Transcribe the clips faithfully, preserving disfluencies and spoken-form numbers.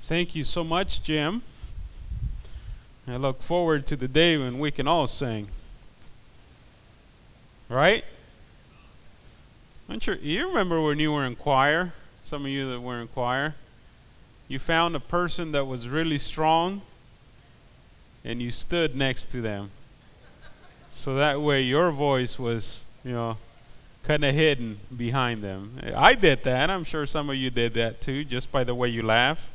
Thank you so much, Jim. I look forward to the day when we can all sing, right? I'm sure you remember when you were in choir. Some of you that were in choir, you found a person that was really strong, and you stood next to them, so that way your voice was, you know, kind of hidden behind them. I did that. I'm sure some of you did that too, just by the way you laugh.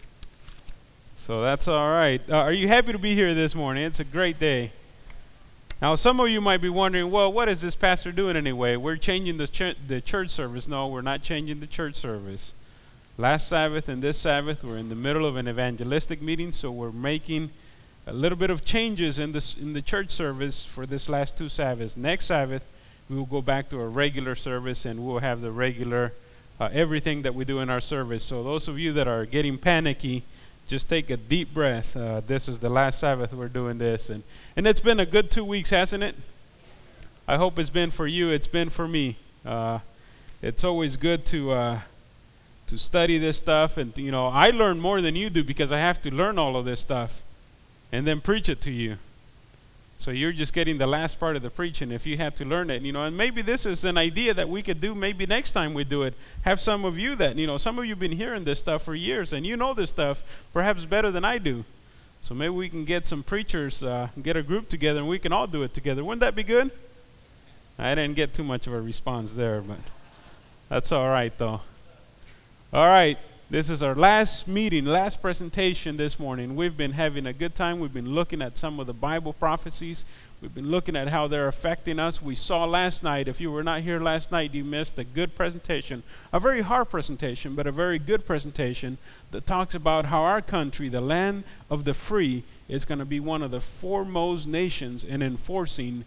So that's all right. Uh, are you happy to be here this morning? It's a great day. Now, some of you might be wondering, well, what is this pastor doing anyway? We're changing the, ch- the church service. No, we're not changing the church service. Last Sabbath and this Sabbath, we're in the middle of an evangelistic meeting, so we're making a little bit of changes in this in the church service for this last two Sabbaths. Next Sabbath, we will go back to a regular service, and we'll have the regular uh, everything that we do in our service. So those of you that are getting panicky, just take a deep breath. Uh, this is the last Sabbath we're doing this, and and it's been a good two weeks, hasn't it? I hope it's been for you. It's been for me. Uh, it's always good to uh, to study this stuff, and you know, I learn more than you do because I have to learn all of this stuff and then preach it to you. So you're just getting the last part of the preaching if you have to learn it, you know. And maybe this is an idea that we could do maybe next time we do it. Have some of you that, you know, some of you have been hearing this stuff for years and you know this stuff perhaps better than I do. So maybe we can get some preachers, uh, get a group together and we can all do it together. Wouldn't that be good? I didn't get too much of a response there, but that's all right though. All right. This is our last meeting, last presentation this morning. We've been having a good time. We've been looking at some of the Bible prophecies. We've been looking at how they're affecting us. We saw last night, if you were not here last night, you missed a good presentation. A very hard presentation, but a very good presentation that talks about how our country, the land of the free, is going to be one of the foremost nations in enforcing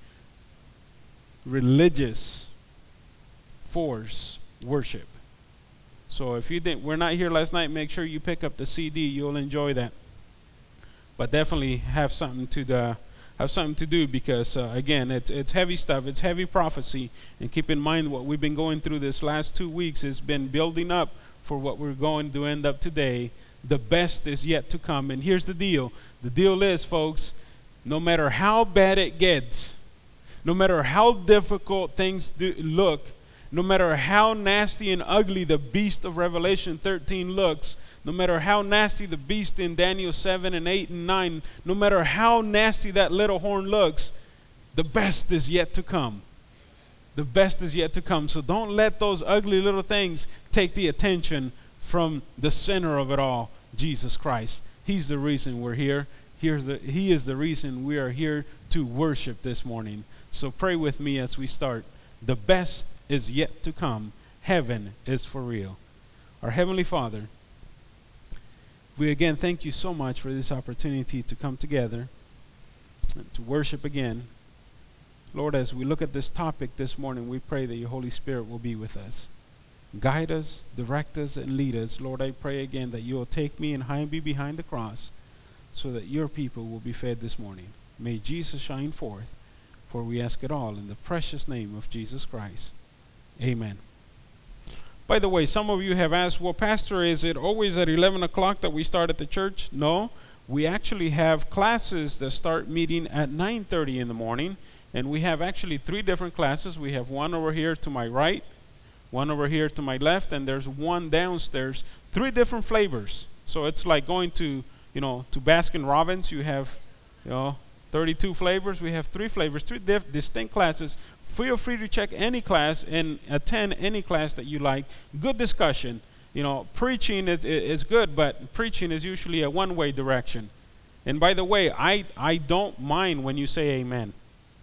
religious force worship. So if you didn't, we're not here last night, make sure you pick up the C D. You'll enjoy that. But definitely have something to the have something to do because uh, again, it's it's heavy stuff. It's heavy prophecy, and keep in mind what we've been going through this last two weeks has been building up for what we're going to end up today. The best is yet to come. And here's the deal. The deal is, folks, no matter how bad it gets, no matter how difficult things do look, no matter how nasty and ugly the beast of Revelation thirteen looks, no matter how nasty the beast in Daniel seven and eight and nine, no matter how nasty that little horn looks, the best is yet to come. The best is yet to come. So don't let those ugly little things take the attention from the center of it all, Jesus Christ. He's the reason we're here. Here's the, he is the reason we are here to worship this morning. So pray with me as we start. The best is yet to come. Heaven is for real. Our Heavenly Father, we again thank you so much for this opportunity to come together and to worship again. Lord, as we look at this topic this morning, we pray that your Holy Spirit will be with us. Guide us, direct us, and lead us. Lord, I pray again that you will take me and hide me behind the cross so that your people will be fed this morning. May Jesus shine forth, for we ask it all in the precious name of Jesus Christ. Amen. By the way, some of you have asked, well, Pastor, is it always at eleven o'clock that we start at the church? No. We actually have classes that start meeting at nine thirty in the morning, and we have actually three different classes. We have one over here to my right, one over here to my left, and there's one downstairs. Three different flavors. So it's like going to, you know, to Baskin Robbins. You have, you know, thirty-two flavors. We have three flavors, three diff- distinct classes. Feel free to check any class and attend any class that you like. Good discussion. You know, preaching is, is good, but preaching is usually a one-way direction. And by the way, I, I don't mind when you say amen.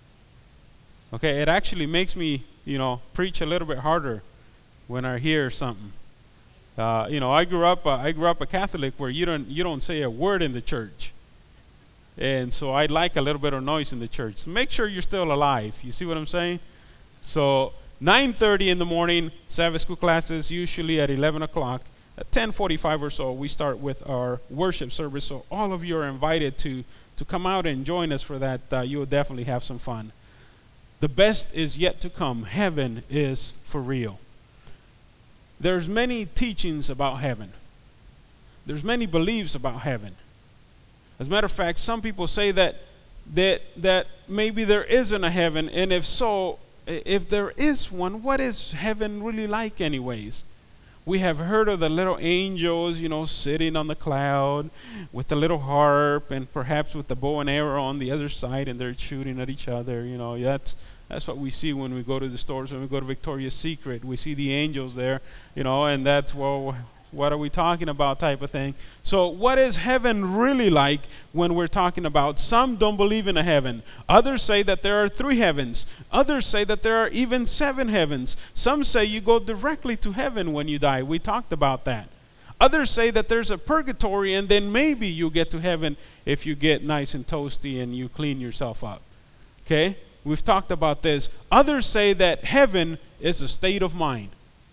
Okay, it actually makes me, you know, preach a little bit harder when I hear something. Uh, you know, I grew up uh, I grew up a Catholic where you don't you don't say a word in the church, and so I like a little bit of noise in the church. So make sure you're still alive. You see what I'm saying? So nine thirty in the morning, Sabbath school classes usually at eleven o'clock. At ten forty-five or so, we start with our worship service. So all of you are invited to to come out and join us for that. Uh, you'll definitely have some fun. The best is yet to come. Heaven is for real. There's many teachings about heaven. There's many beliefs about heaven. As a matter of fact, some people say that that that maybe there isn't a heaven, and if so, if there is one, what is heaven really like anyways? We have heard of the little angels, you know, sitting on the cloud with the little harp and perhaps with the bow and arrow on the other side, and they're shooting at each other. You know, that's that's what we see when we go to the stores. When we go to Victoria's Secret, we see the angels there, you know, and that's, well, what are we talking about type of thing. So what is heaven really like when we're talking about? Some don't believe in a heaven. Others say that there are three heavens. Others say that there are even seven heavens. Some say you go directly to heaven when you die. We talked about that. Others say that there's a purgatory, and then maybe you get to heaven if you get nice and toasty and you clean yourself up. Okay? We've talked about this. Others say that heaven is a state of mind.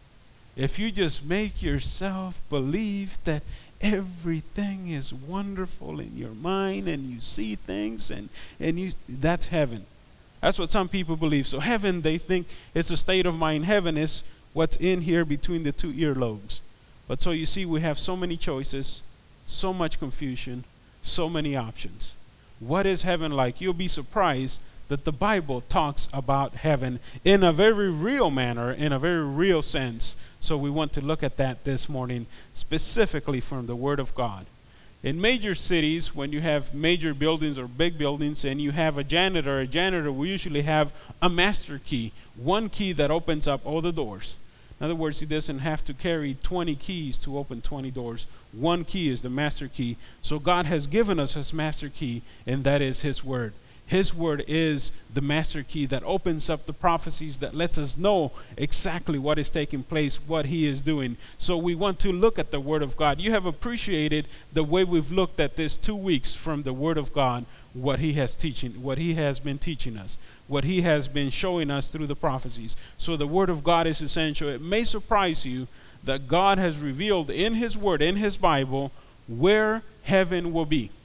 If you just make yourself believe that everything is wonderful in your mind and you see things, and, and you that's heaven. That's what some people believe. So heaven, they think it's a state of mind. Heaven is what's in here between the two earlobes. But so you see, we have so many choices, so much confusion, so many options. What is heaven like? You'll be surprised that the Bible talks about heaven in a very real manner, in a very real sense. So we want to look at that this morning, specifically from the Word of God. In major cities, when you have major buildings or big buildings and you have a janitor, a janitor will usually have a master key, one key that opens up all the doors. In other words, he doesn't have to carry twenty keys to open twenty doors. One key is the master key. So God has given us his master key, and that is his word. His word is the master key that opens up the prophecies, that lets us know exactly what is taking place, what he is doing. So we want to look at the word of God. You have appreciated the way we've looked at this two weeks from the word of God, what he has teaching, what he has been teaching us, what he has been showing us through the prophecies. So the word of God is essential. It may surprise you that God has revealed in his word, in his Bible, where heaven will be.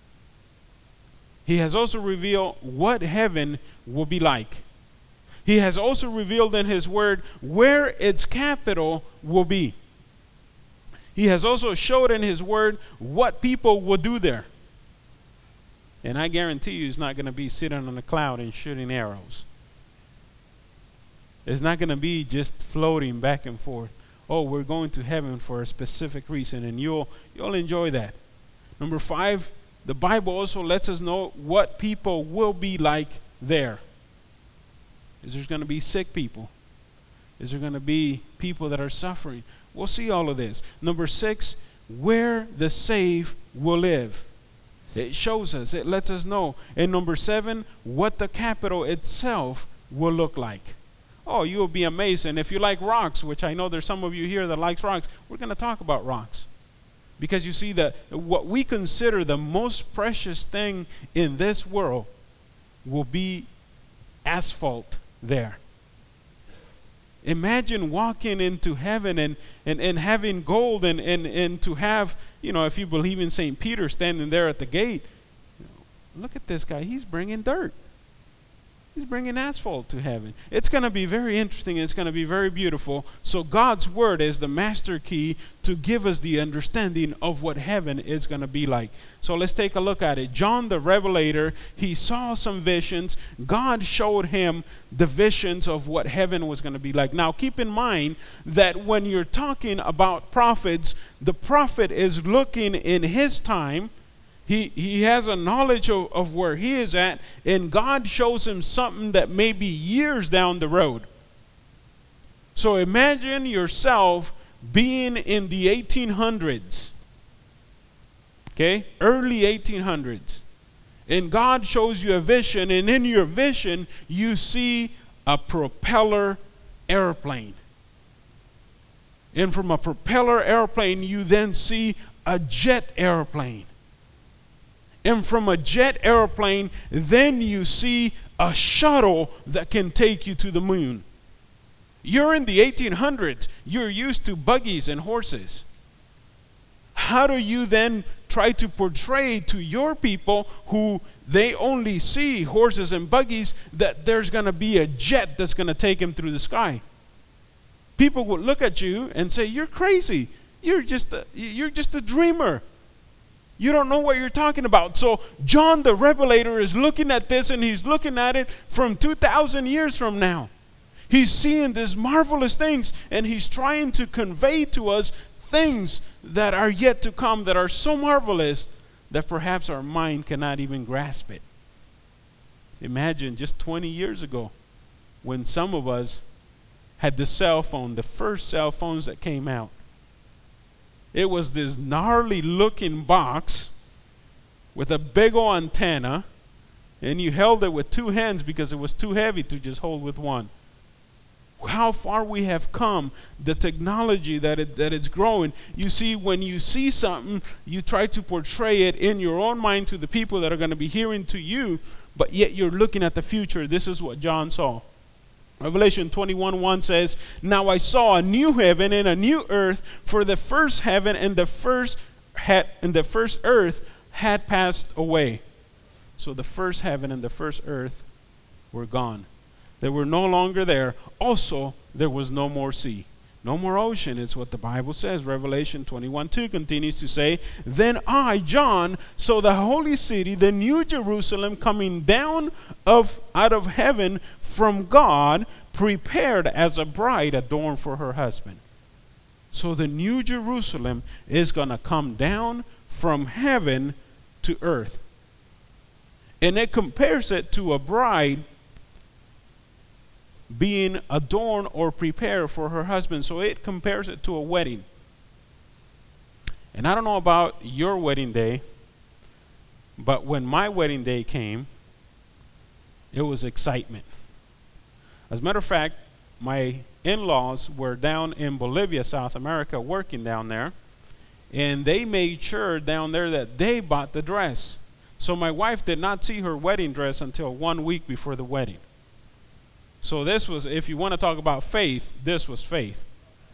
He has also revealed what heaven will be like. He has also revealed in his word where its capital will be. He has also showed in his word what people will do there. And I guarantee you, it's not going to be sitting on a cloud and shooting arrows. It's not going to be just floating back and forth. Oh, we're going to heaven for a specific reason, and you'll you'll enjoy that. Number five, the Bible also lets us know what people will be like there. Is there going to be sick people? Is there going to be people that are suffering? We'll see all of this. Number six, where the saved will live. It shows us, it lets us know. And number seven, what the capital itself will look like. Oh, you will be amazed. And if you like rocks, which I know there's some of you here that likes rocks, we're going to talk about rocks. Because you see that what we consider the most precious thing in this world will be asphalt there. Imagine walking into heaven and, and, and having gold, and, and, and to have, you know, if you believe in Saint Peter standing there at the gate, you know, look at this guy, he's bringing dirt. He's bringing asphalt to heaven. It's going to be very interesting. It's going to be very beautiful. So God's word is the master key to give us the understanding of what heaven is going to be like. So let's take a look at it. John the Revelator, he saw some visions. God showed him the visions of what heaven was going to be like. Now keep in mind that when you're talking about prophets, the prophet is looking in his time. He, he has a knowledge of, of where he is at, and God shows him something that may be years down the road. So imagine yourself being in the eighteen hundreds, okay, early eighteen hundreds, and God shows you a vision, and in your vision you see a propeller airplane. And from a propeller airplane you then see a jet airplane. And from a jet airplane, then you see a shuttle that can take you to the moon. You're in the eighteen hundreds. You're used to buggies and horses. How do you then try to portray to your people who they only see horses and buggies that there's going to be a jet that's going to take them through the sky? People will look at you and say, you're crazy. You're just a, you're just a dreamer. You don't know what you're talking about. So John the Revelator is looking at this, and he's looking at it from two thousand years from now. He's seeing these marvelous things, and he's trying to convey to us things that are yet to come that are so marvelous that perhaps our mind cannot even grasp it. Imagine just twenty years ago when some of us had the cell phone, the first cell phones that came out. It was this gnarly looking box with a big old antenna, and you held it with two hands because it was too heavy to just hold with one. How far we have come, the technology that it, that it's growing. You see, when you see something, you try to portray it in your own mind to the people that are going to be hearing to you, but yet you're looking at the future. This is what John saw. Revelation twenty-one one says, "Now I saw a new heaven and a new earth, for the first heaven and the first had and the first earth had passed away." So the first heaven and the first earth were gone. They were no longer there. Also, there was no more sea. No more ocean is what the Bible says. Revelation twenty-one two continues to say, "Then I, John, saw the holy city, the new Jerusalem, coming down of out of heaven from God, prepared as a bride adorned for her husband." So the new Jerusalem is going to come down from heaven to earth. And it compares it to a bride being adorned or prepared for her husband. So it compares it to a wedding. And I don't know about your wedding day, but when my wedding day came, it was excitement. As a matter of fact, my in-laws were down in Bolivia, South America, working down there, and they made sure down there that they bought the dress. So my wife did not see her wedding dress until one week before the wedding. So this was, if you want to talk about faith, this was faith.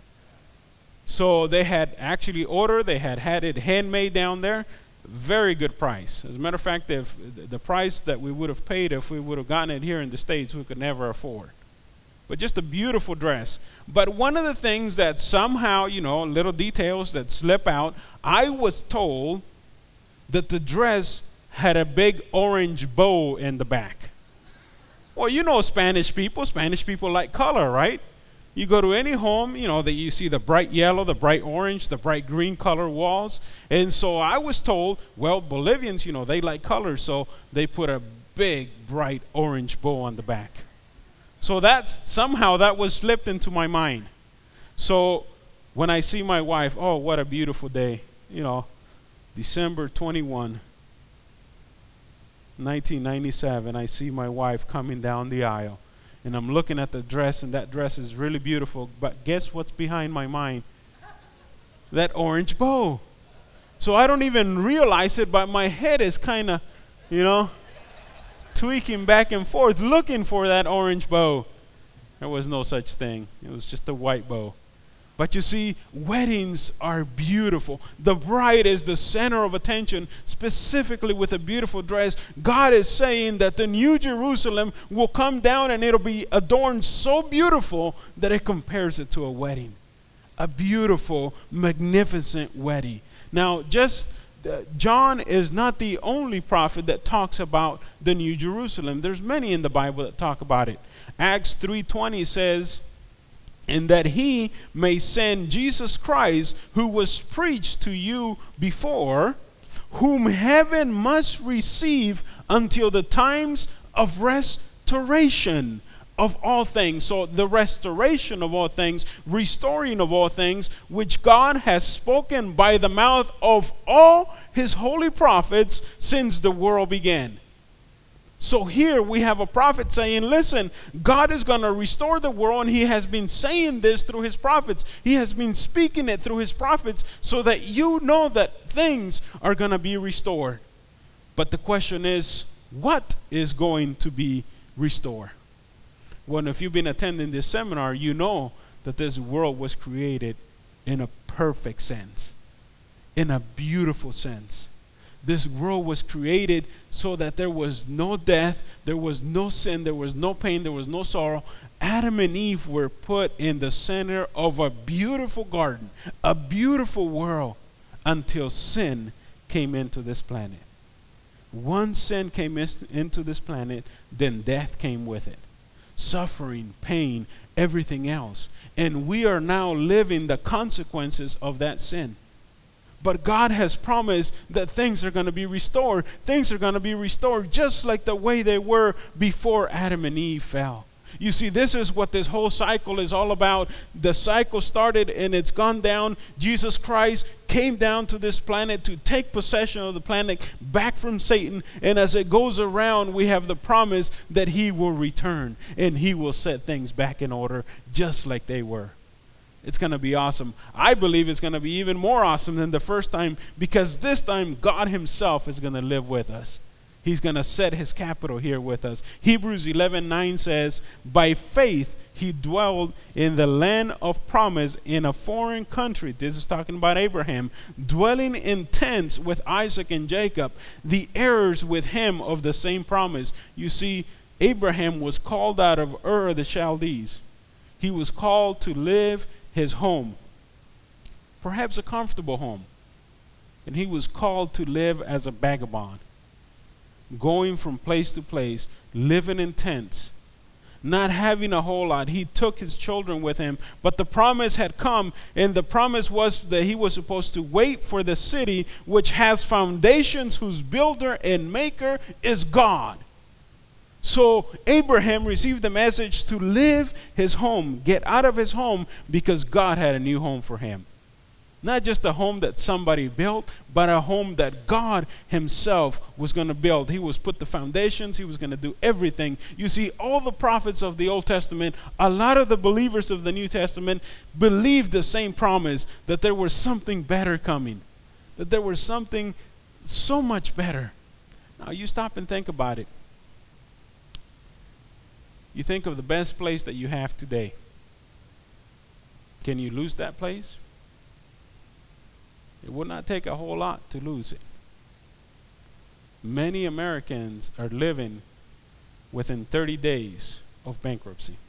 So they had actually ordered, they had had it handmade down there. Very good price. As a matter of fact, if the price that we would have paid if we would have gotten it here in the States, we could never afford. But just a beautiful dress. But one of the things that somehow, you know, little details that slip out, I was told that the dress had a big orange bow in the back. Well, you know Spanish people. Spanish people like color, right? You go to any home, you know, that you see the bright yellow, the bright orange, the bright green color walls. And so I was told, well, Bolivians, you know, they like colors, so they put a big bright orange bow on the back. So that's somehow that was slipped into my mind. So when I see my wife, oh, what a beautiful day. You know, December twenty-first, nineteen ninety-seven, I see my wife coming down the aisle. And I'm looking at the dress, and that dress is really beautiful. But guess what's behind my mind? That orange bow. So I don't even realize it, but my head is kind of, you know, tweaking back and forth, looking for that orange bow. There was no such thing. It was just a white bow. But you see, weddings are beautiful. The bride is the center of attention, specifically with a beautiful dress. God is saying that the new Jerusalem will come down and it'll be adorned so beautiful that it compares it to a wedding. A beautiful, magnificent wedding. Now, just uh, John is not the only prophet that talks about the new Jerusalem. There's many in the Bible that talk about it. Acts three twenty says, "And that he may send Jesus Christ, who was preached to you before, whom heaven must receive until the times of restoration of all things." So the restoration of all things, restoring of all things, which God has spoken by the mouth of all his holy prophets since the world began. So here we have a prophet saying, listen, God is going to restore the world, and he has been saying this through his prophets. He has been speaking it through his prophets so that you know that things are going to be restored. But the question is, what is going to be restored? Well, if you've been attending this seminar, you know that this world was created in a perfect sense, in a beautiful sense. This world was created so that there was no death, there was no sin, there was no pain, there was no sorrow. Adam and Eve were put in the center of a beautiful garden, a beautiful world, until sin came into this planet. Once sin came into this planet, then death came with it. Suffering, pain, everything else. And we are now living the consequences of that sin. But God has promised that things are going to be restored. Things are going to be restored just like the way they were before Adam and Eve fell. You see, this is what this whole cycle is all about. The cycle started and it's gone down. Jesus Christ came down to this planet to take possession of the planet back from Satan. And as it goes around, we have the promise that he will return and he will set things back in order just like they were. It's going to be awesome. I believe it's going to be even more awesome than the first time, because this time God himself is going to live with us. He's going to set his capital here with us. Hebrews eleven nine says, by faith he dwelled in the land of promise in a foreign country. This is talking about Abraham, dwelling in tents with Isaac and Jacob, the heirs with him of the same promise. You see, Abraham was called out of Ur of the Chaldees. He was called to live his home, perhaps a comfortable home. And he was called to live as a vagabond, going from place to place, living in tents, not having a whole lot. He took his children with him, but the promise had come, and the promise was that he was supposed to wait for the city which has foundations, whose builder and maker is God. So Abraham received the message to leave his home, get out of his home, because God had a new home for him. Not just a home that somebody built, but a home that God himself was going to build. He was put the foundations. He was going to do everything. You see, all the prophets of the Old Testament, a lot of the believers of the New Testament believed the same promise, that there was something better coming, that there was something so much better. Now you stop and think about it. You think of the best place that you have today. Can you lose that place? It would not take a whole lot to lose it. Many Americans are living within thirty days of bankruptcy.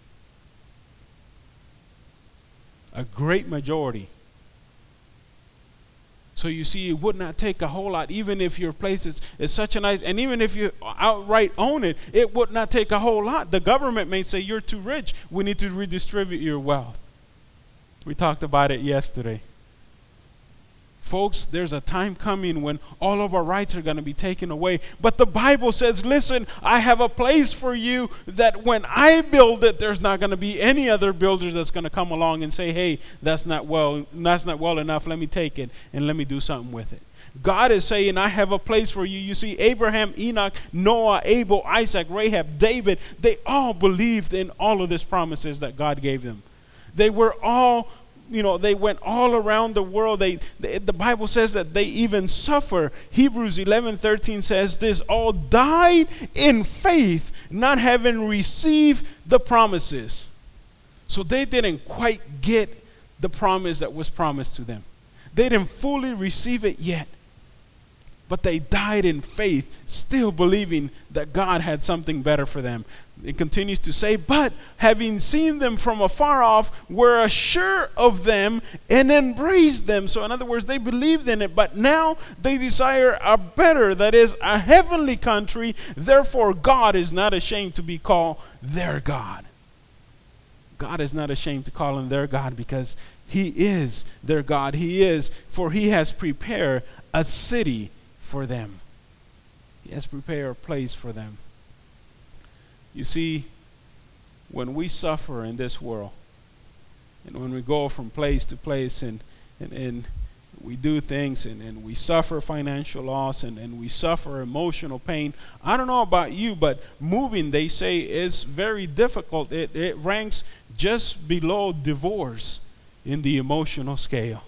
A great majority. So you see, it would not take a whole lot, even if your place is, is such a nice, and even if you outright own it, it would not take a whole lot. The government may say, you're too rich. We need to redistribute your wealth. We talked about it yesterday. Folks, there's a time coming when all of our rights are going to be taken away. But the Bible says, listen, I have a place for you that when I build it, there's not going to be any other builder that's going to come along and say, hey, that's not well, that's not well enough. Let me take it and let me do something with it. God is saying, I have a place for you. You see, Abraham, Enoch, Noah, Abel, Isaac, Rahab, David, they all believed in all of these promises that God gave them. They were all, you know, they went all around the world. They, they the Bible says that they even suffer. Hebrews eleven thirteen says this, all died in faith, not having received the promises. So they didn't quite get the promise that was promised to them. They didn't fully receive it yet. But they died in faith, still believing that God had something better for them. It continues to say, but having seen them from afar off, were assured of them and embraced them. So in other words, they believed in it, but now they desire a better, that is, a heavenly country. Therefore, God is not ashamed to be called their God. God is not ashamed to call him their God, because he is their God. He is, for he has prepared a city for them. He has prepared a place for them. You see, when we suffer in this world, and when we go from place to place, and and, and we do things, and, and we suffer financial loss, and, and we suffer emotional pain. I don't know about you, but moving, they say, is very difficult. It, it ranks just below divorce in the emotional scale.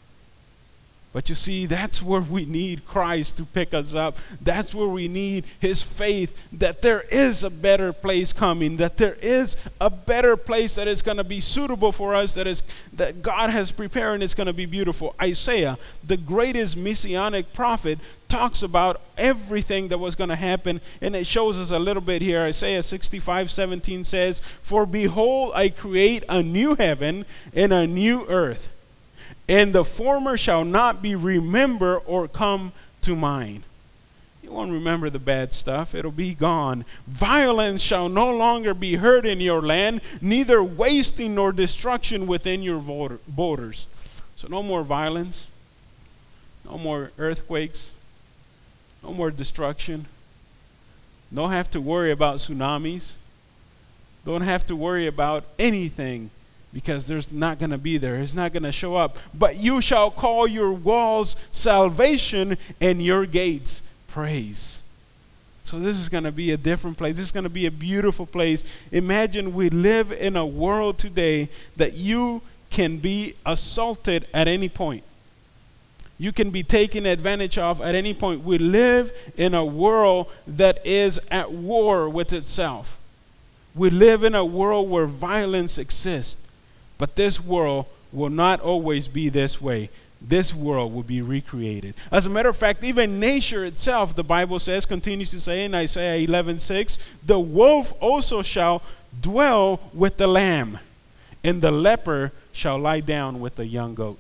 But you see, that's where we need Christ to pick us up. That's where we need his faith that there is a better place coming, that there is a better place that is going to be suitable for us, that is that God has prepared, and it's going to be beautiful. Isaiah, the greatest messianic prophet, talks about everything that was going to happen, and it shows us a little bit here. Isaiah sixty-five seventeen says, "For behold, I create a new heaven and a new earth, and the former shall not be remembered or come to mind." You won't remember the bad stuff. It'll be gone. "Violence shall no longer be heard in your land, neither wasting nor destruction within your borders." So no more violence, no more earthquakes, no more destruction. Don't have to worry about tsunamis. Don't have to worry about anything because there's not going to be there. It's not going to show up. "But you shall call your walls salvation and your gates praise." So this is going to be a different place. This is going to be a beautiful place. Imagine we live in a world today that you can be assaulted at any point. You can be taken advantage of at any point. We live in a world that is at war with itself. We live in a world where violence exists. But this world will not always be this way. This world will be recreated. As a matter of fact, even nature itself, the Bible says, continues to say in Isaiah eleven six, "The wolf also shall dwell with the lamb, and the leopard shall lie down with the young goat."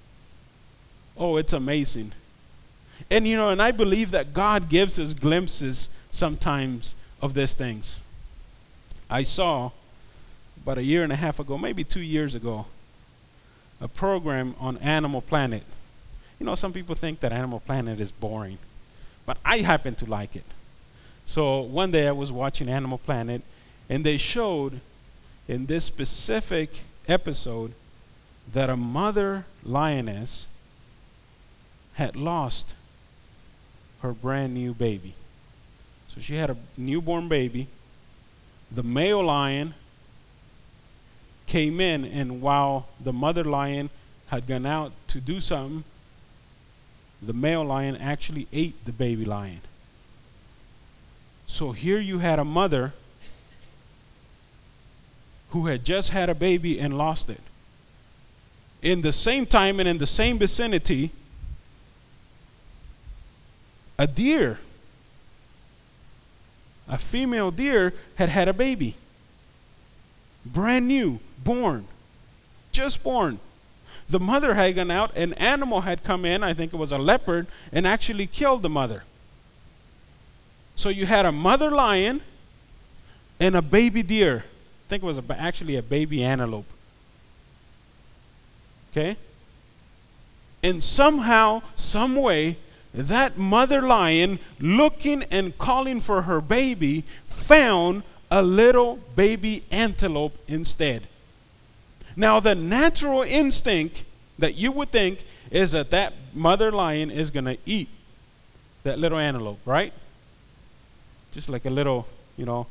Oh, it's amazing. And you know, and I believe that God gives us glimpses sometimes of these things. I saw about a year and a half ago, maybe two years ago, a program on Animal Planet. You know, some people think that Animal Planet is boring, but I happen to like it. So one day I was watching Animal Planet, and they showed in this specific episode that a mother lioness had lost her brand new baby. So she had a newborn baby. The male lion came in, and while the mother lion had gone out to do something, the male lion actually ate the baby lion. So here you had a mother who had just had a baby and lost it. In the same time and in the same vicinity, a deer, a female deer, had had a baby. Brand new, born, just born. The mother had gone out, an animal had come in, I think it was a leopard, and actually killed the mother. So you had a mother lion and a baby deer. I think it was a, actually a baby antelope. Okay? And somehow, some way, that mother lion, looking and calling for her baby, found a little baby antelope instead. Now, the natural instinct that you would think is that that mother lion is going to eat that little antelope, right? Just like a little, you know,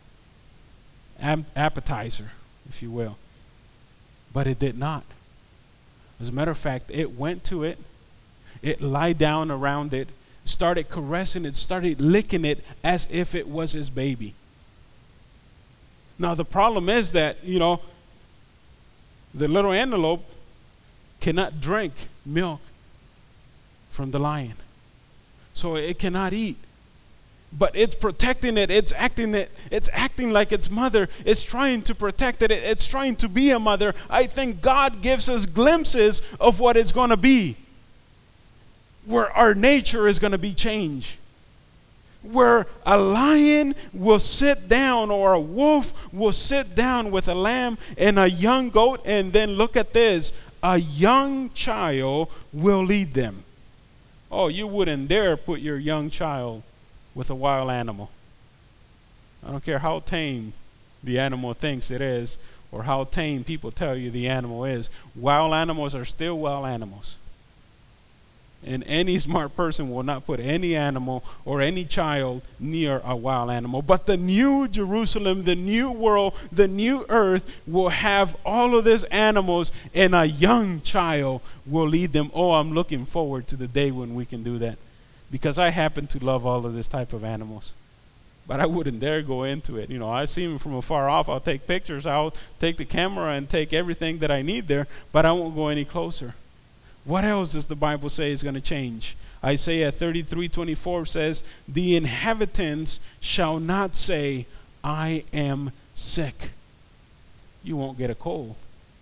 appetizer, if you will. But it did not. As a matter of fact, it went to it, it lied down around it, started caressing it, started licking it as if it was his baby. Now, the problem is that, you know, the little antelope cannot drink milk from the lion. So it cannot eat. But it's protecting it. It's acting it. It's acting like its mother. It's trying to protect it. It's trying to be a mother. I think God gives us glimpses of what it's going to be. Where our nature is going to be changed. Where a lion will sit down or a wolf will sit down with a lamb and a young goat, and then look at this, a young child will lead them. Oh, you wouldn't dare put your young child with a wild animal. I don't care how tame the animal thinks it is or how tame people tell you the animal is. Wild animals are still wild animals. And any smart person will not put any animal or any child near a wild animal. But the new Jerusalem, the new world, the new earth will have all of these animals, and a young child will lead them. Oh, I'm looking forward to the day when we can do that, because I happen to love all of this type of animals. But I wouldn't dare go into it. You know, I see them from afar off. I'll take pictures. I'll take the camera and take everything that I need there, but I won't go any closer. What else does the Bible say is going to change? Isaiah thirty-three twenty-four says, the inhabitants shall not say, I am sick. You won't get a cold.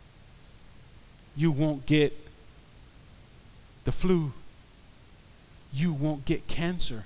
You won't get the flu. You won't get cancer.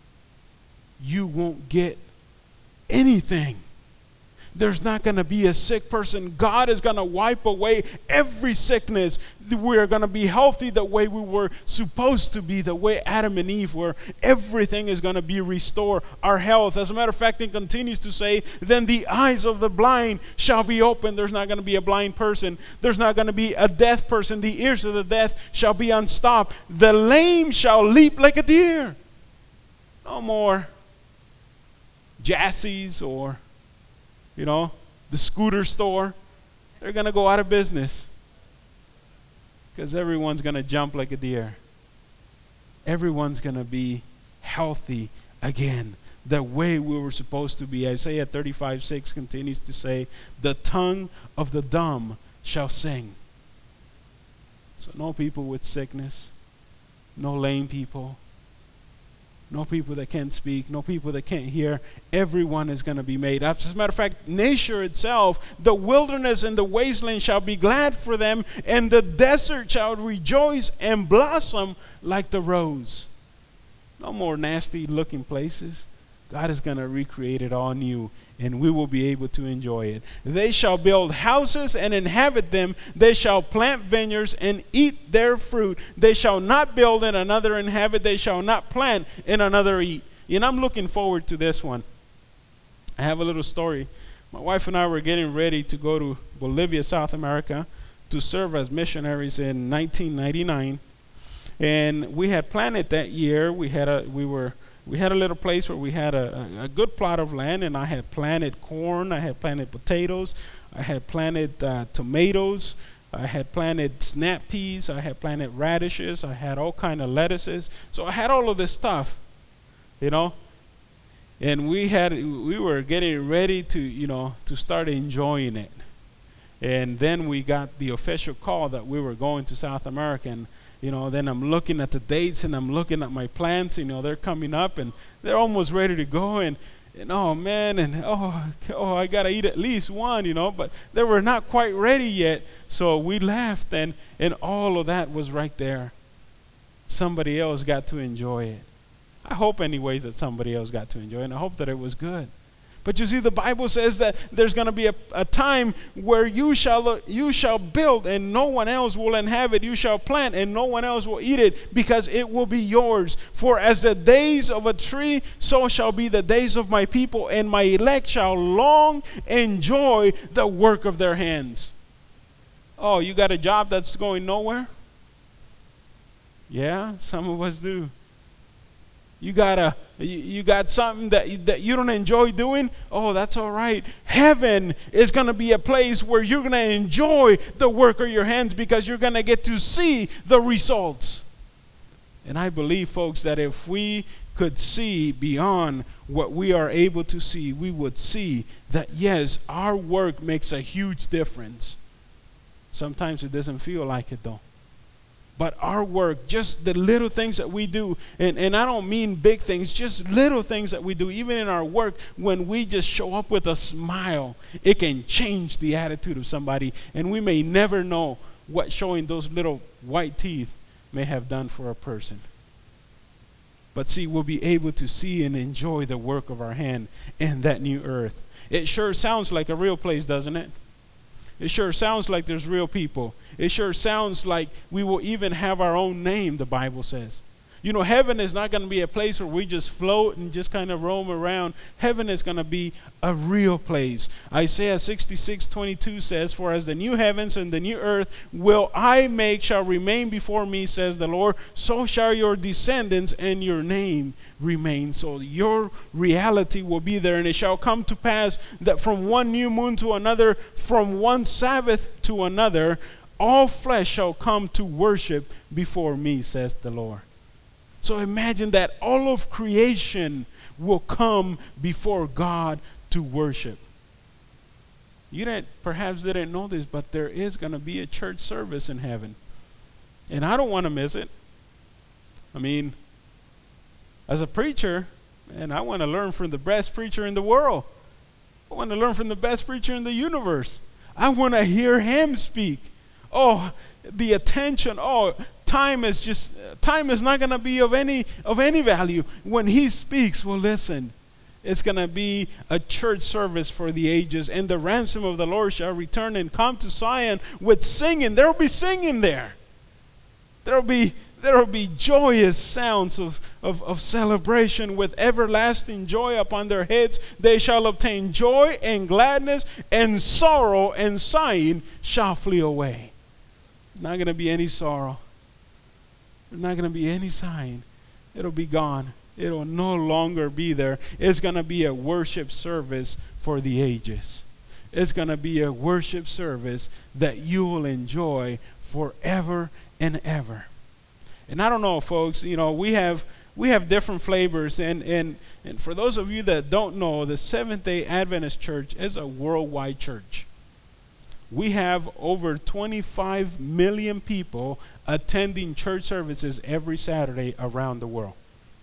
You won't get anything. There's not going to be a sick person. God is going to wipe away every sickness. We are going to be healthy the way we were supposed to be, the way Adam and Eve were. Everything is going to be restored. Our health. As a matter of fact, it continues to say, then the eyes of the blind shall be opened. There's not going to be a blind person. There's not going to be a deaf person. The ears of the deaf shall be unstopped. The lame shall leap like a deer. No more jassies or you know, the scooter store, they're going to go out of business because everyone's going to jump like a deer. Everyone's going to be healthy again, the way we were supposed to be. Isaiah thirty-five six continues to say, the tongue of the dumb shall sing. So no people with sickness, no lame people, no people that can't speak, no people that can't hear. Everyone is going to be made. As a matter of fact, nature itself, the wilderness and the wasteland shall be glad for them, and the desert shall rejoice and blossom like the rose. No more nasty looking places. God is going to recreate it all new, and we will be able to enjoy it. They shall build houses and inhabit them. They shall plant vineyards and eat their fruit. They shall not build and another inhabit. They shall not plant and another eat. And I'm looking forward to this one. I have a little story. My wife and I were getting ready to go to Bolivia, South America, to serve as missionaries in nineteen ninety-nine. And we had planned it that year. We had a we were we had a little place where we had a, a, a good plot of land, and I had planted corn, I had planted potatoes, I had planted uh, tomatoes, I had planted snap peas, I had planted radishes, I had all kind of lettuces. So I had all of this stuff, you know. And we had we were getting ready to you know to start enjoying it. And then we got the official call that we were going to South America. And, you know, then I'm looking at the dates and I'm looking at my plans. You know, they're coming up and they're almost ready to go. And, and oh, man, and oh, oh, I got to eat at least one, you know. But they were not quite ready yet. So we left and, and all of that was right there. Somebody else got to enjoy it. I hope, anyways, that somebody else got to enjoy it. And I hope that it was good. But you see, the Bible says that there's going to be a, a time where you shall you shall build and no one else will inhabit. You shall plant and no one else will eat it, because it will be yours. For as the days of a tree, so shall be the days of my people, and my elect shall long enjoy the work of their hands. Oh, you got a job that's going nowhere? Yeah, some of us do. You got a you, you got something that you, that you don't enjoy doing? Oh, that's all right. Heaven is going to be a place where you're going to enjoy the work of your hands, because you're going to get to see the results. And I believe, folks, that if we could see beyond what we are able to see, we would see that yes, our work makes a huge difference. Sometimes it doesn't feel like it though. But our work, just the little things that we do, and, and I don't mean big things, just little things that we do, even in our work, when we just show up with a smile, it can change the attitude of somebody. And we may never know what showing those little white teeth may have done for a person. But see, we'll be able to see and enjoy the work of our hand in that new earth. It sure sounds like a real place, doesn't it? It sure sounds like there's real people. It sure sounds like we will even have our own name, the Bible says. You know, heaven is not going to be a place where we just float and just kind of roam around. Heaven is going to be a real place. Isaiah sixty-six twenty-two says, for as the new heavens and the new earth will I make shall remain before me, says the Lord, so shall your descendants and your name remain. So your reality will be there. And it shall come to pass that from one new moon to another, from one Sabbath to another, all flesh shall come to worship before me, says the Lord. So imagine that all of creation will come before God to worship. You didn't, perhaps didn't know this, but there is going to be a church service in heaven. And I don't want to miss it. I mean, as a preacher, man, I want to learn from the best preacher in the world. I want to learn from the best preacher in the universe. I want to hear him speak. Oh, the attention. Oh, time is just time is not going to be of any of any value when he speaks. Well, listen. It's going to be a church service for the ages, and the ransom of the Lord shall return and come to Zion with singing. There will be singing there. There will be there will be joyous sounds of, of, of celebration with everlasting joy upon their heads. They shall obtain joy and gladness, and sorrow and sighing shall flee away. Not going to be any sorrow. There's not going to be any sighing. It'll be gone. It'll no longer be there. It's going to be a worship service for the ages. It's going to be a worship service that you will enjoy forever and ever. And I don't know, folks, you know, we have we have different flavors, and, and, and for those of you that don't know, the Seventh-day Adventist Church is a worldwide church. We have over twenty-five million people attending church services every Saturday around the world.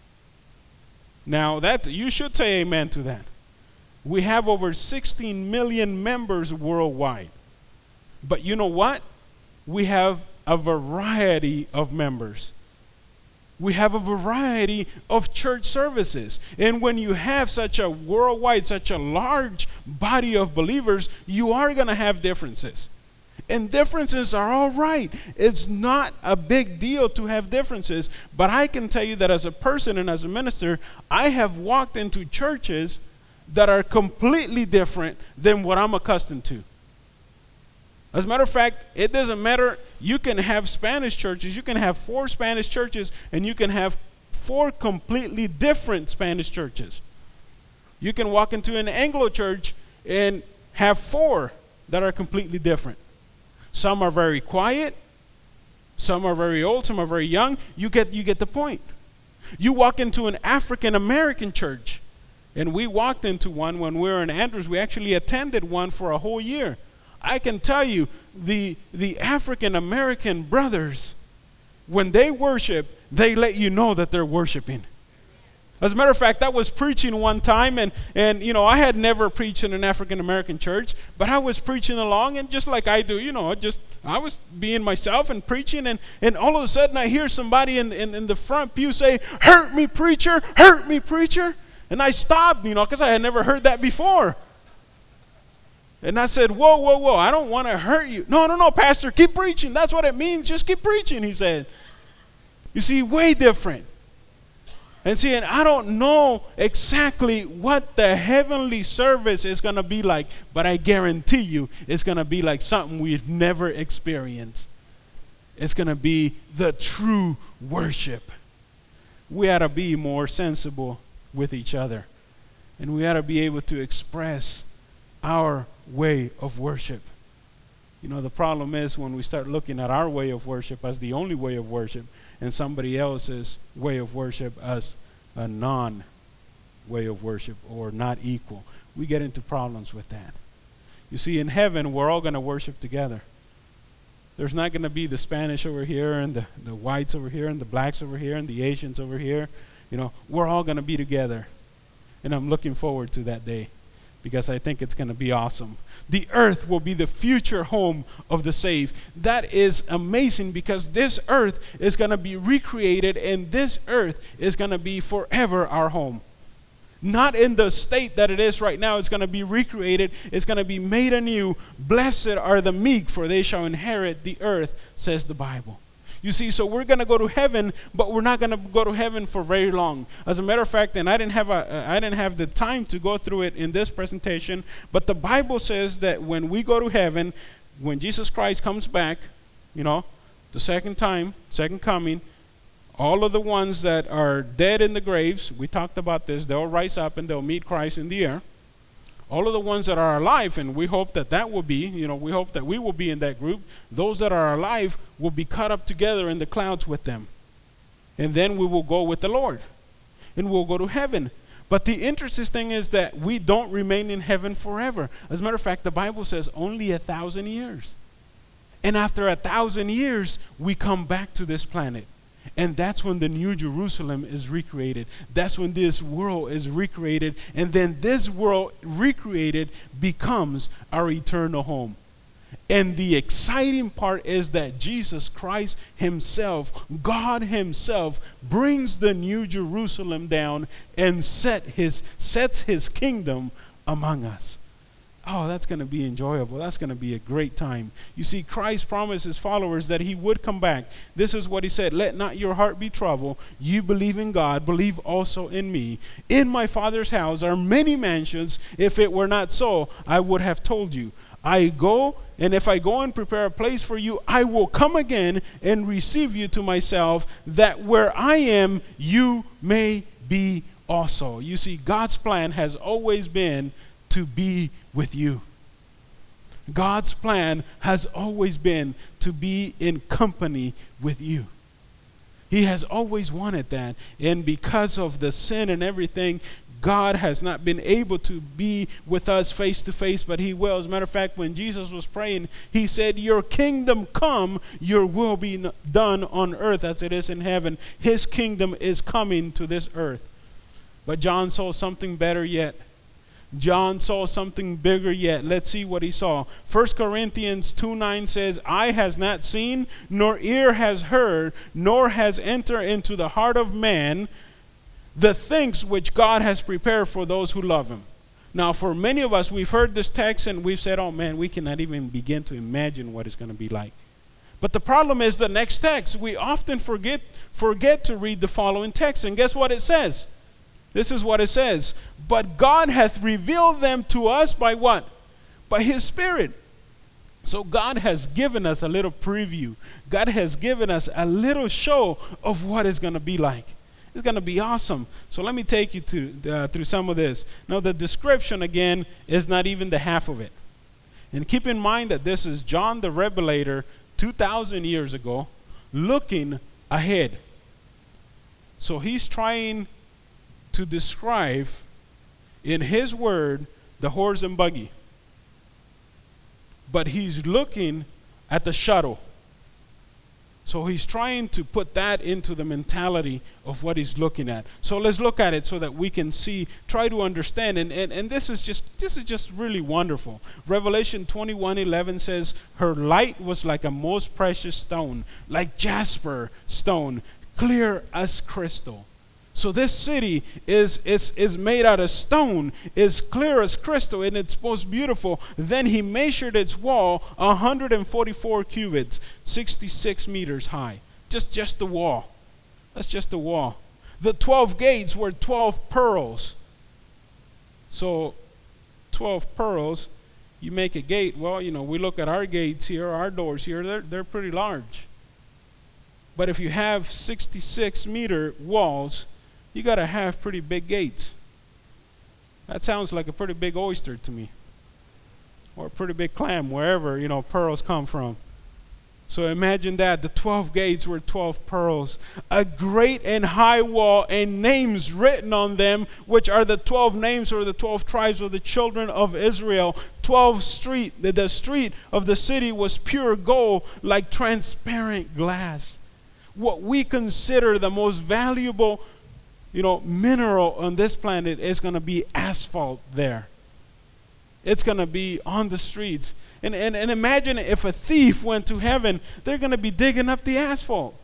Now, that you should say amen to that. We have over sixteen million members worldwide. But you know what? We have a variety of members. We have a variety of church services. And when you have such a worldwide, such a large body of believers, you are going to have differences. And differences are all right. It's not a big deal to have differences. But I can tell you that as a person and as a minister, I have walked into churches that are completely different than what I'm accustomed to. As a matter of fact, it doesn't matter. You can have Spanish churches, you can have four Spanish churches, and you can have four completely different Spanish churches. You can walk into an Anglo church and have four that are completely different. Some are very quiet, some are very old, some are very young. You get you get the point. You walk into an African American church, and we walked into one when we were in Andrews. We actually attended one for a whole year. I can tell you, the the African American brothers, when they worship, they let you know that they're worshiping. As a matter of fact, I was preaching one time, and, and you know, I had never preached in an African American church, but I was preaching along, and just like I do, you know, just I was being myself and preaching, and, and all of a sudden I hear somebody in, in, in the front pew say, "Hurt me, preacher, hurt me, preacher." And I stopped, you know, because I had never heard that before. And I said, "Whoa, whoa, whoa, I don't want to hurt you." "No, no, no, Pastor, keep preaching. That's what it means. Just keep preaching," he said. You see, way different. And see, and I don't know exactly what the heavenly service is going to be like, but I guarantee you it's going to be like something we've never experienced. It's going to be the true worship. We ought to be more sensible with each other, and we ought to be able to express our way of worship. You know, the problem is when we start looking at our way of worship as the only way of worship and somebody else's way of worship as a non way of worship or not equal, we get into problems with that. You see, in heaven, we're all going to worship together. There's not going to be the Spanish over here and the, the whites over here and the blacks over here and the Asians over here. You know, we're all going to be together. And I'm looking forward to that day, because I think it's going to be awesome. The earth will be the future home of the saved. That is amazing, because this earth is going to be recreated, and this earth is going to be forever our home. Not in the state that it is right now. It's going to be recreated. It's going to be made anew. Blessed are the meek, for they shall inherit the earth, says the Bible. You see, so we're going to go to heaven, but we're not going to go to heaven for very long. As a matter of fact, and I didn't have a, I didn't have the time to go through it in this presentation, but the Bible says that when we go to heaven, when Jesus Christ comes back, you know, the second time, second coming, all of the ones that are dead in the graves, we talked about this, they'll rise up and they'll meet Christ in the air. All of the ones that are alive, and we hope that that will be, you know, we hope that we will be in that group. Those that are alive will be caught up together in the clouds with them. And then we will go with the Lord. And we'll go to heaven. But the interesting thing is that we don't remain in heaven forever. As a matter of fact, the Bible says only a thousand years. And after a thousand years, we come back to this planet. And that's when the New Jerusalem is recreated. That's when this world is recreated. And then this world recreated becomes our eternal home. And the exciting part is that Jesus Christ Himself, God Himself, brings the New Jerusalem down and set his, sets His kingdom among us. Oh, that's going to be enjoyable. That's going to be a great time. You see, Christ promised His followers that He would come back. This is what He said: "Let not your heart be troubled. You believe in God, believe also in me. In my Father's house are many mansions. If it were not so, I would have told you. I go, and if I go and prepare a place for you, I will come again and receive you to myself, that where I am, you may be also." You see, God's plan has always been to be with you. God's plan has always been to be in company with you. He has always wanted that. And because of the sin and everything, God has not been able to be with us face to face, but He will. As a matter of fact, when Jesus was praying, He said, "Your kingdom come, your will be done on earth as it is in heaven." His kingdom is coming to this earth. But John saw something better yet. John saw something bigger yet. Let's see what he saw. First Corinthians two nine says, "Eye has not seen, nor ear has heard, nor has entered into the heart of man the things which God has prepared for those who love Him." Now, for many of us, we've heard this text and we've said, "Oh man, we cannot even begin to imagine what it's going to be like." But the problem is the next text. We often forget forget to read the following text. And guess what it says? This is what it says: "But God hath revealed them to us by what? By His Spirit." So God has given us a little preview. God has given us a little show of what it's going to be like. It's going to be awesome. So let me take you to uh, through some of this. Now, the description again is not even the half of it. And keep in mind that this is John the Revelator two thousand years ago looking ahead. So he's trying to describe in his word the horse and buggy. But he's looking at the shuttle. So he's trying to put that into the mentality of what he's looking at. So let's look at it so that we can see, try to understand. And, and, and this is just this is just really wonderful. Revelation twenty-one eleven says, "Her light was like a most precious stone, like jasper stone, clear as crystal." So this city is, is, is made out of stone, is clear as crystal, and it's most beautiful. Then he measured its wall one hundred forty-four cubits, sixty-six meters high. Just, just the wall. That's just the wall. The twelve gates were twelve pearls. So twelve pearls, you make a gate. Well, you know, we look at our gates here, our doors here, they're, they're pretty large. But if you have sixty-six meter walls, you got to have pretty big gates. That sounds like a pretty big oyster to me, or a pretty big clam, wherever, you know, pearls come from. So imagine that. The twelve gates were twelve pearls, a great and high wall, and names written on them, which are the twelve names or the twelve tribes of the children of Israel. twelve street, the, the street of the city was pure gold, like transparent glass. What we consider the most valuable, you know, mineral on this planet is going to be asphalt there. It's going to be on the streets. And, and, and imagine if a thief went to heaven, they're going to be digging up the asphalt.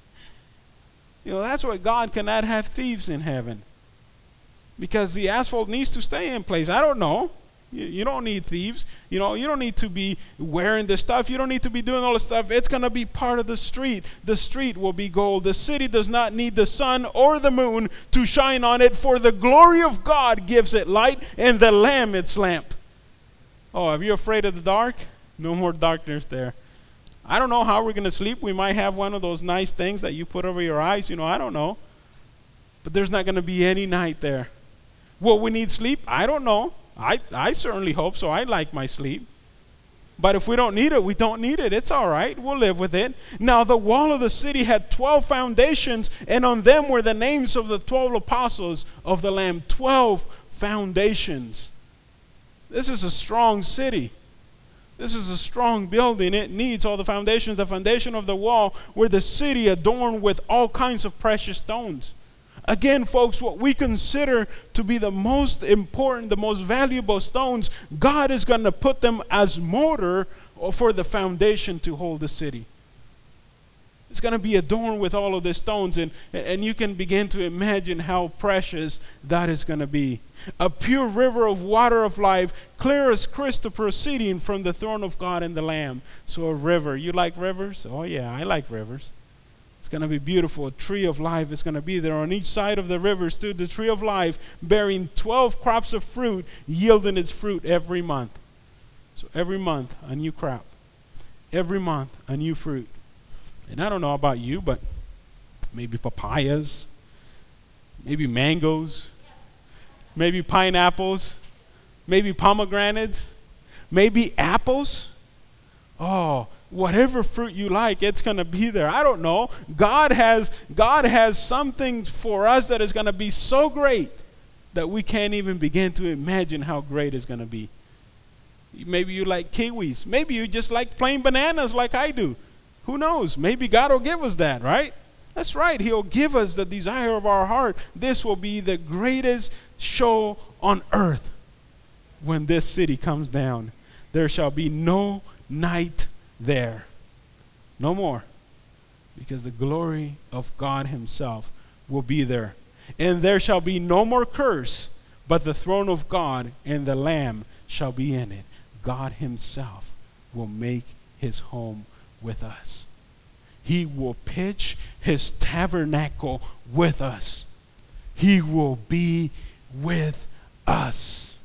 You know, that's why God cannot have thieves in heaven. Because the asphalt needs to stay in place. I don't know. You, you don't need thieves. You know, you don't need to be wearing this stuff. You don't need to be doing all this stuff. It's going to be part of the street. The street will be gold. The city does not need the sun or the moon to shine on it, for the glory of God gives it light, and the Lamb its lamp. Oh, are you afraid of the dark? No more darkness there. I don't know how we're going to sleep. We might have one of those nice things that you put over your eyes. You know, I don't know. But there's not going to be any night there. Will we need sleep? I don't know. I, I certainly hope so. I like my sleep. But if we don't need it, we don't need it. It's all right. We'll live with it. Now, the wall of the city had twelve foundations, and on them were the names of the twelve apostles of the Lamb. twelve foundations. This is a strong city. This is a strong building. It needs all the foundations. The foundation of the wall were the city adorned with all kinds of precious stones. Again, folks, what we consider to be the most important, the most valuable stones, God is going to put them as mortar for the foundation to hold the city. It's going to be adorned with all of the stones, and, and you can begin to imagine how precious that is going to be. A pure river of water of life, clear as crystal, proceeding from the throne of God and the Lamb. So a river. You like rivers? Oh yeah, I like rivers. It's going to be beautiful. A tree of life is going to be there. On each side of the river stood the tree of life, bearing twelve crops of fruit, yielding its fruit every month. So every month, a new crop. Every month, a new fruit. And I don't know about you, but maybe papayas, maybe mangoes, maybe pineapples, maybe pomegranates, maybe apples. Oh, whatever fruit you like, it's going to be there. I don't know. God has God has something for us that is going to be so great that we can't even begin to imagine how great it's going to be. Maybe you like kiwis. Maybe you just like plain bananas like I do. Who knows? Maybe God will give us that, right? That's right. He'll give us the desire of our heart. This will be the greatest show on earth when this city comes down. There shall be no night there. No more. Because the glory of God Himself will be there. And there shall be no more curse, but the throne of God and the Lamb shall be in it. God Himself will make His home with us. He will pitch His tabernacle with us. He will be with us.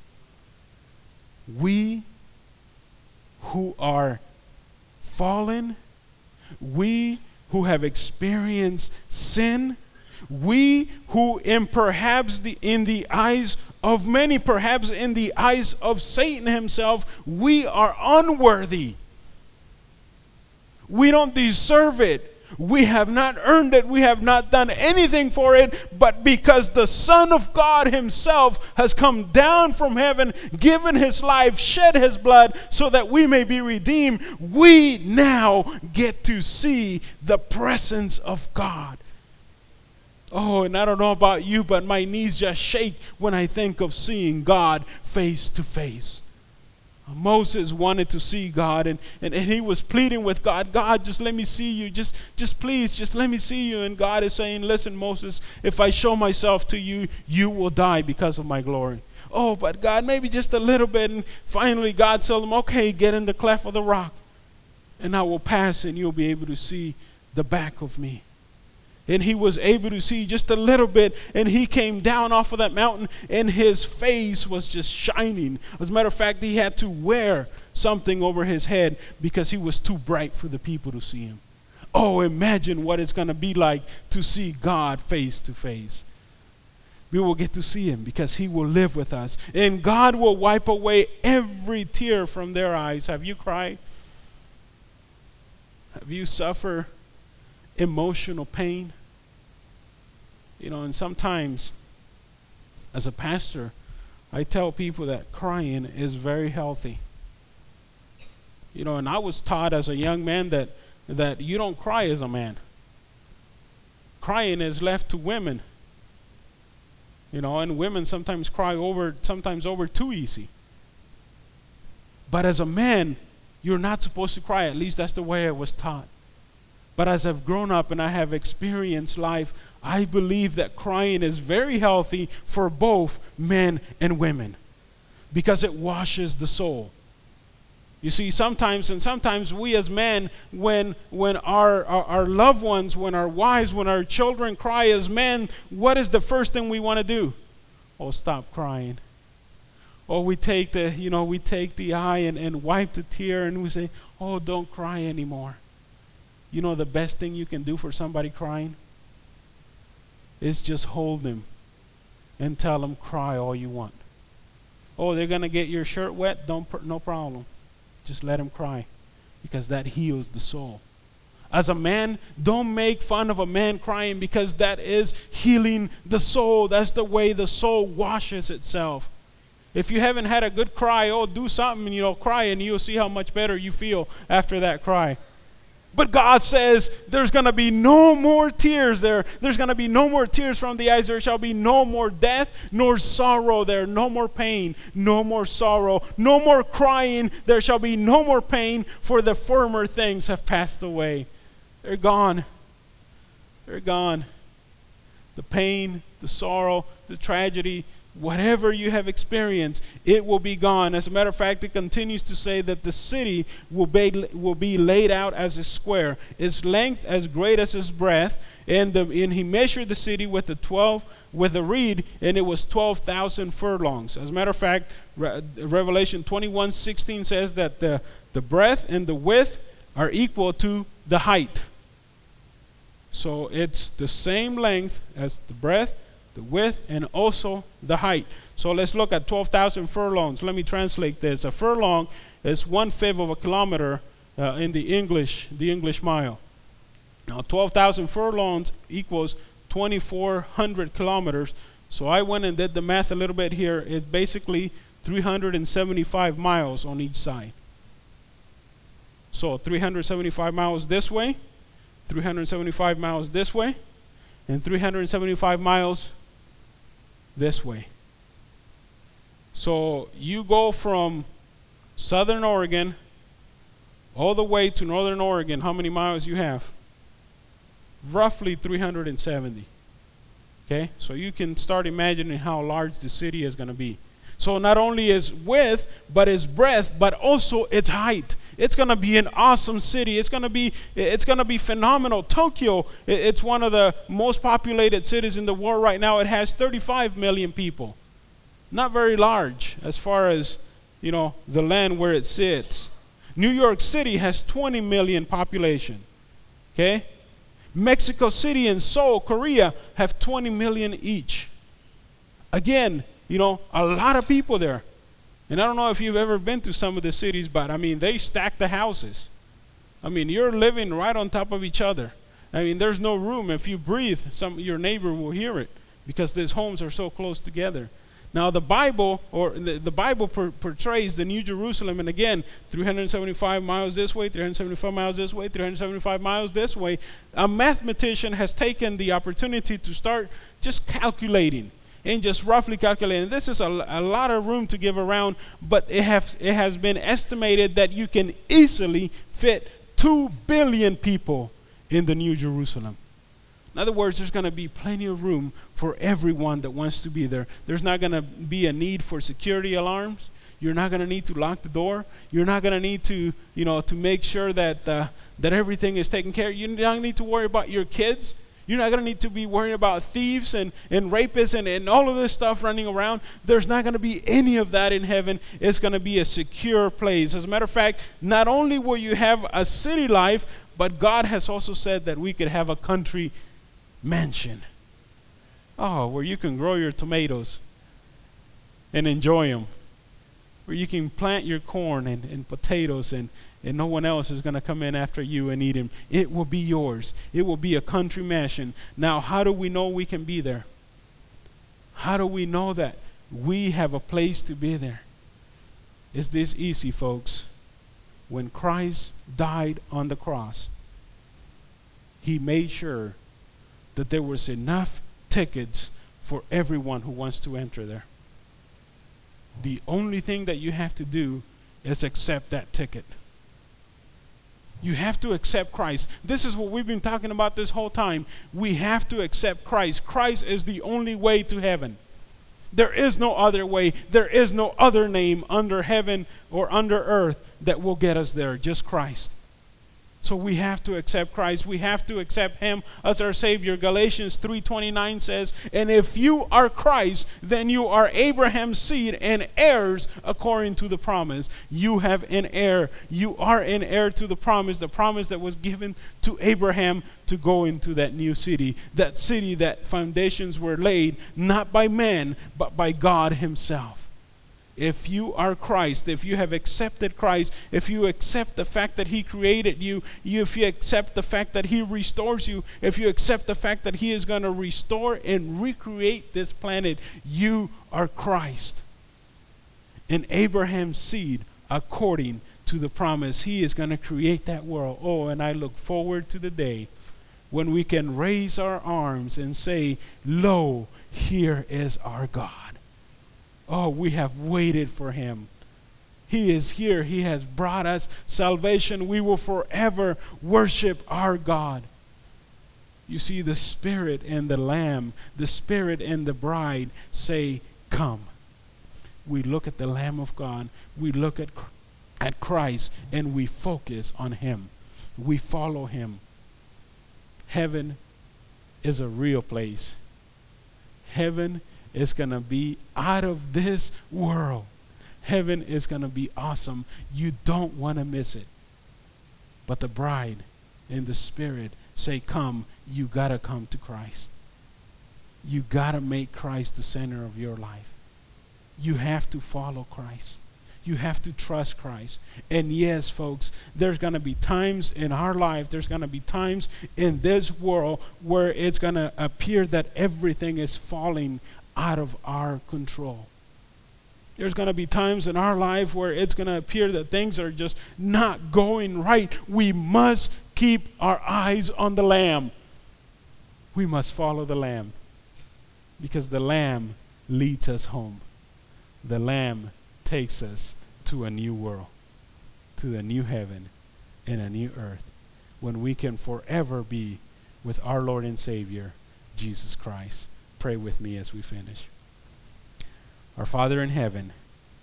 We who are fallen, we who have experienced sin, we who in perhaps the, in the eyes of many, perhaps in the eyes of Satan himself, we are unworthy. We don't deserve it. We have not earned it. We have not done anything for it. But because the Son of God Himself has come down from heaven, given His life, shed His blood so that we may be redeemed, we now get to see the presence of God. Oh, and I don't know about you, but my knees just shake when I think of seeing God face to face. Moses wanted to see God, and, and, and he was pleading with God, God, just let me see you. Just, just please, just let me see you. And God is saying, listen, Moses, if I show myself to you, you will die because of my glory. Oh, but God, maybe just a little bit. And finally, God told him, okay, get in the cleft of the rock, and I will pass, and you'll be able to see the back of me. And he was able to see just a little bit, and he came down off of that mountain, and his face was just shining. As a matter of fact, he had to wear something over his head because he was too bright for the people to see him. Oh, imagine what it's going to be like to see God face to face. We will get to see Him because He will live with us, and God will wipe away every tear from their eyes. Have you cried? Have you suffered emotional pain? You know, and sometimes as a pastor, I tell people that crying is very healthy. You know, and I was taught as a young man that that you don't cry as a man. Crying is left to women. You know, and women sometimes cry over sometimes over too easy. But as a man, you're not supposed to cry. At least that's the way I was taught. But as I've grown up and I have experienced life, I believe that crying is very healthy for both men and women because it washes the soul. You see, sometimes and sometimes we as men, when when our, our, our loved ones, when our wives, when our children cry as men, what is the first thing we want to do? Oh, stop crying. Or we take the, you know, we take the eye and, and wipe the tear and we say, oh, don't cry anymore. You know the best thing you can do for somebody crying is just hold them and tell them cry all you want. Oh, they're going to get your shirt wet? Don't no problem. Just let them cry because that heals the soul. As a man, don't make fun of a man crying because that is healing the soul. That's the way the soul washes itself. If you haven't had a good cry, oh, do something, you know, cry, and you'll see how much better you feel after that cry. But God says there's going to be no more tears there. There's going to be no more tears from the eyes. There shall be no more death nor sorrow there. No more pain, no more sorrow, no more crying. There shall be no more pain, for the former things have passed away. They're gone. They're gone. The pain, the sorrow, the tragedy, whatever you have experienced, it will be gone. As a matter of fact, it continues to say that the city will be, will be laid out as a square, its length as great as its breadth. And, the, and he measured the city with the twelve with a reed, and it was twelve thousand furlongs. As a matter of fact, Re- Revelation twenty-one sixteen says that the, the breadth and the width are equal to the height. So it's the same length as the breadth, the width, and also the height. So let's look at twelve thousand furlongs. Let me translate this. A furlong is one fifth of a kilometer uh, in the English, the English mile. Now twelve thousand furlongs equals twenty-four hundred kilometers. So I went and did the math a little bit here. It's basically three hundred seventy-five miles on each side. So three hundred seventy-five miles this way, three hundred seventy-five miles this way, and three hundred seventy-five miles this way. So you go from southern Oregon all the way to northern Oregon. How many miles you have? Roughly three hundred seventy. Okay, so you can start imagining how large the city is going to be. So not only its width, but its breadth, but also its height. It's going to be an awesome city. It's going to be it's going to be phenomenal. Tokyo, it's one of the most populated cities in the world right now. It has thirty-five million people. Not very large as far as, you know, the land where it sits. New York City has twenty million population. Okay? Mexico City and Seoul, Korea have twenty million each. Again, you know, a lot of people there. And I don't know if you've ever been to some of the cities, but I mean, they stack the houses. I mean, you're living right on top of each other. I mean, there's no room. If you breathe, some your neighbor will hear it because these homes are so close together. Now, the Bible or the, the Bible per, portrays the New Jerusalem, and again, three hundred seventy-five miles this way, three hundred seventy-five miles this way, three hundred seventy-five miles this way. A mathematician has taken the opportunity to start just calculating and just roughly calculating. This is a, a lot of room to give around, but it has it has been estimated that you can easily fit two billion people in the New Jerusalem. In other words, there's going to be plenty of room for everyone that wants to be there. There's not going to be a need for security alarms. You're not going to need to lock the door. You're not going to need to, you know, to make sure that uh, that everything is taken care of. You're not going to need to worry about your kids. You're not going to need to be worrying about thieves and, and rapists and, and all of this stuff running around. There's not going to be any of that in heaven. It's going to be a secure place. As a matter of fact, not only will you have a city life, but God has also said that we could have a country mansion. Oh, where you can grow your tomatoes and enjoy them. Where you can plant your corn and, and potatoes and, and no one else is going to come in after you and eat them. It will be yours. It will be a country mansion. Now, how do we know we can be there? How do we know that we have a place to be there? It's this easy, folks. When Christ died on the cross, he made sure that there was enough tickets for everyone who wants to enter there. The only thing that you have to do is accept that ticket. You have to accept Christ. This is what we've been talking about this whole time. We have to accept Christ. Christ is the only way to heaven. There is no other way. There is no other name under heaven or under earth that will get us there. Just Christ. So we have to accept Christ. We have to accept him as our Savior. Galatians three twenty-nine says, and if you are Christ, then you are Abraham's seed and heirs according to the promise. You have an heir. You are an heir to the promise, the promise that was given to Abraham to go into that new city. That city that foundations were laid not by man, but by God himself. If you are Christ, if you have accepted Christ, if you accept the fact that he created you, you if you accept the fact that he restores you, if you accept the fact that he is going to restore and recreate this planet, you are Christ. and Abraham's seed according to the promise. He is going to create that world. Oh, and I look forward to the day when we can raise our arms and say, lo, here is our God. Oh, we have waited for him. He is here. He has brought us salvation. We will forever worship our God. You see, the Spirit and the Lamb, the Spirit and the bride say, come. We look at the Lamb of God. We look at, at Christ and we focus on him. We follow him. Heaven is a real place. Heaven is going to be out of this world. Heaven is going to be awesome. You don't want to miss it. But the bride and the Spirit say, come. You got to come to Christ. You got to make Christ the center of your life. You have to follow Christ. You have to trust Christ. And yes, folks, there's going to be times in our life, there's going to be times in this world where it's going to appear that everything is falling out of our control. There's going to be times in our life where it's going to appear that things are just not going right. We must keep our eyes on the Lamb. We must follow the Lamb because the Lamb leads us home. The Lamb takes us to a new world, to a new heaven and a new earth, when we can forever be with our Lord and Savior, Jesus Christ. Pray with me as we finish. Our Father in heaven,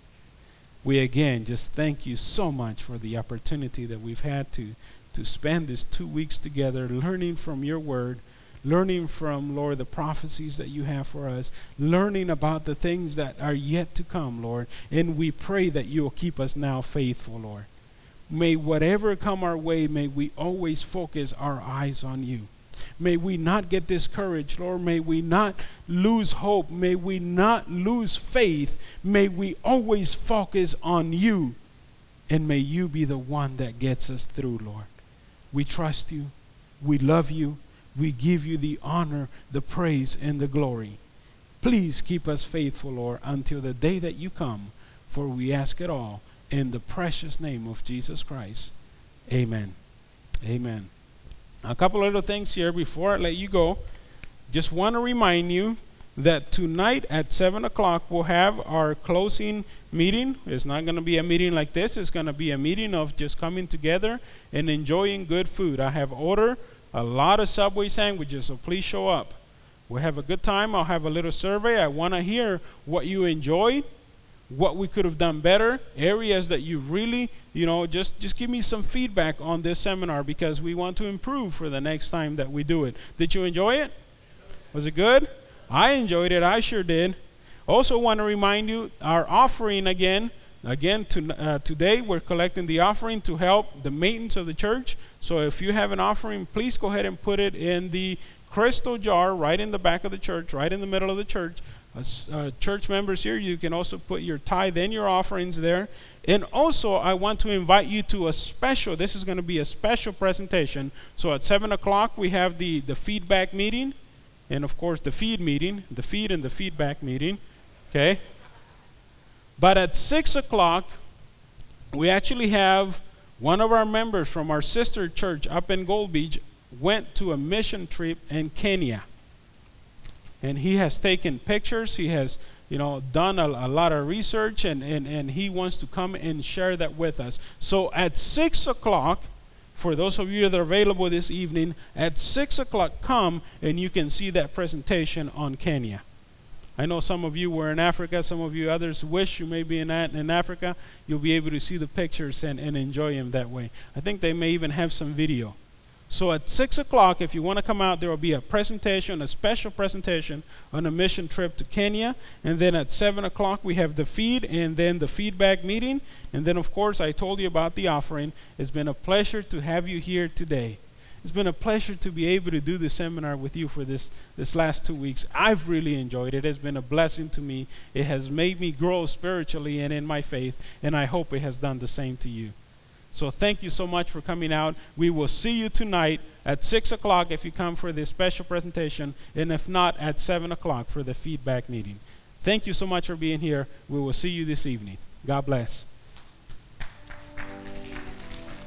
we again just thank you so much for the opportunity that we've had to, to spend these two weeks together learning from your word, learning from, Lord, the prophecies that you have for us, learning about the things that are yet to come, Lord. And we pray that you will keep us now faithful, Lord. May whatever come our way, may we always focus our eyes on you. May we not get discouraged, Lord. May we not lose hope. May we not lose faith. May we always focus on you. And may you be the one that gets us through, Lord. We trust you. We love you. We give you the honor, the praise, and the glory. Please keep us faithful, Lord, until the day that you come, for we ask it all in the precious name of Jesus Christ. Amen. Amen. A couple other things here before I let you go. Just want to remind you that tonight at seven o'clock we'll have our closing meeting. It's not going to be a meeting like this. It's going to be a meeting of just coming together and enjoying good food. I have ordered a lot of Subway sandwiches, so please show up. We'll have a good time. I'll have a little survey. I want to hear what you enjoyed, what we could have done better, areas that you really, you know, just, just give me some feedback on this seminar because we want to improve for the next time that we do it. Did you enjoy it? Was it good? I enjoyed it. I sure did. Also want to remind you, our offering again, again to, uh, today we're collecting the offering to help the maintenance of the church. So if you have an offering, please go ahead and put it in the crystal jar right in the back of the church, right in the middle of the church. As uh, church members here, you can also put your tithe and your offerings there. And also, I want to invite you to a special, this is going to be a special presentation. So at seven o'clock, we have the, the feedback meeting. And of course, the feed meeting, the feed and the feedback meeting. Okay? But at six o'clock, we actually have one of our members from our sister church up in Gold Beach went to a mission trip in Kenya. And he has taken pictures. He has, you know, done a, a lot of research, and, and, and he wants to come and share that with us. So at six o'clock, for those of you that are available this evening, at six o'clock, come and you can see that presentation on Kenya. I know some of you were in Africa. Some of you others wish you may be in, in Africa. You'll be able to see the pictures and, and enjoy them that way. I think they may even have some video. So at six o'clock, if you want to come out, there will be a presentation, a special presentation on a mission trip to Kenya. And then at seven o'clock, we have the feed and then the feedback meeting. And then, of course, I told you about the offering. It's been a pleasure to have you here today. It's been a pleasure to be able to do this seminar with you for this, this last two weeks. I've really enjoyed it. It's been a blessing to me. It has made me grow spiritually and in my faith, and I hope it has done the same to you. So thank you so much for coming out. We will see you tonight at six o'clock if you come for this special presentation, and if not, at seven o'clock for the feedback meeting. Thank you so much for being here. We will see you this evening. God bless.